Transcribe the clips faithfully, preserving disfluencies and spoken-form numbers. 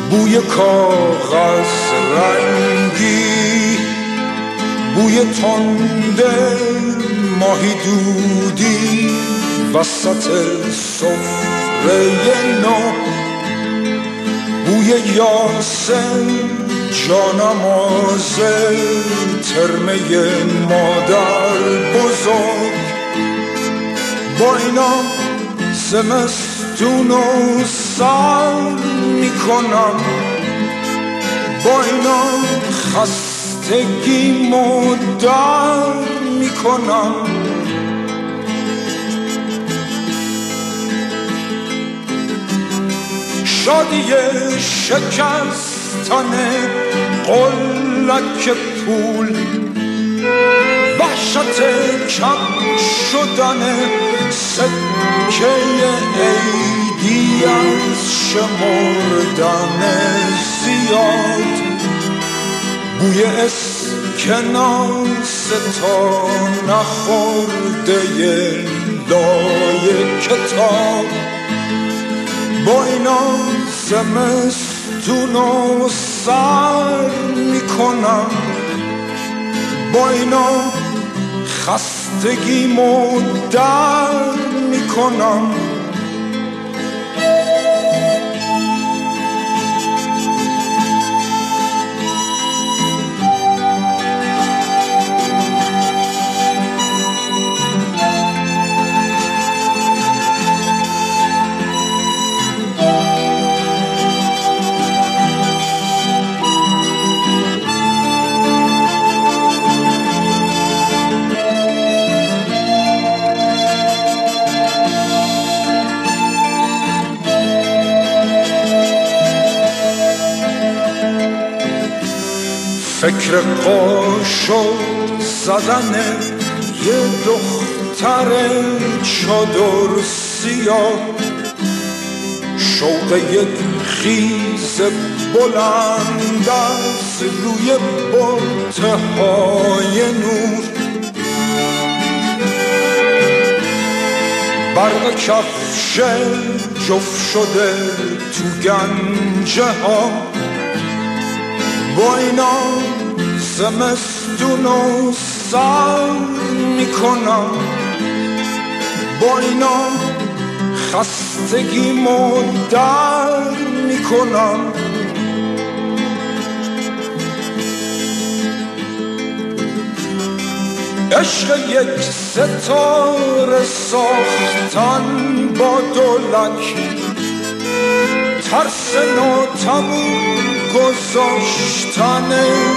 بوی کاغذ رنگی، بوی تنده ماهی دودی وسط سفره نو، بوی یاسم جانماز ترمه مادر بزرگ. با اینا زمستونو سر میکنم، با اینا خستگیمو در میکنم. شادی شکستن قلک پول، وحشت کم شدن سکه عیدی از شمردن زیاد، بوی اسکناس تا نخورده لای کتاب. با اینا زمستونو سر میکنم، با اینا خستگیمو در میکنم. فکر قاشق زدن یه دختر چادر سیاه، شوق یک خیز بلند از روی برته های نور، برق کفش جفت شده تو گنجه ها. با اینا زمستونو سر میکنم، با اینا خستگیمو در میکنم. عشق یک ستاره ساختن با دولک، ترس ناتموم گذاشتن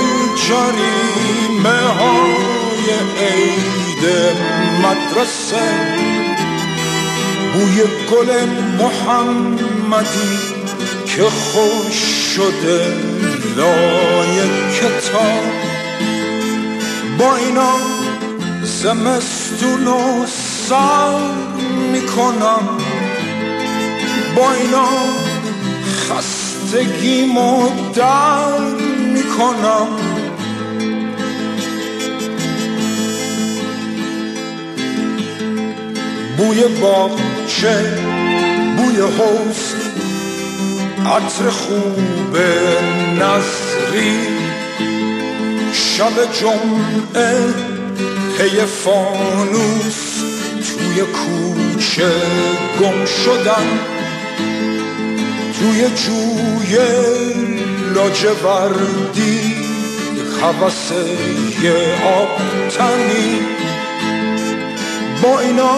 جریمه های عید مدرسه، بوی گل محمدی که خوش شده لای کتاب. با اینا زمستونو سر میکنم، با اینا خستگیمو در میکنم. بوی باغچه، بوی حوض، عطر خوب نظری، شب جمعه پی فانوس توی کوچه گم شدن، توی جوی لاجوردی هوس یه آب تنی. با اینا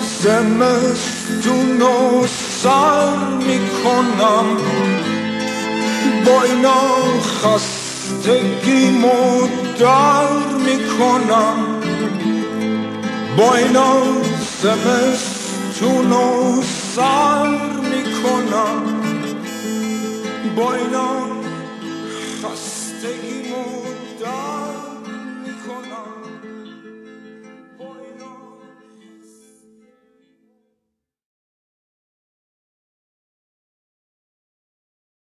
زمستونو سر میکنم، با اینا خستگیمو در میکنم، با اینا زمستونو سر میکنم، با اینا خستگیمو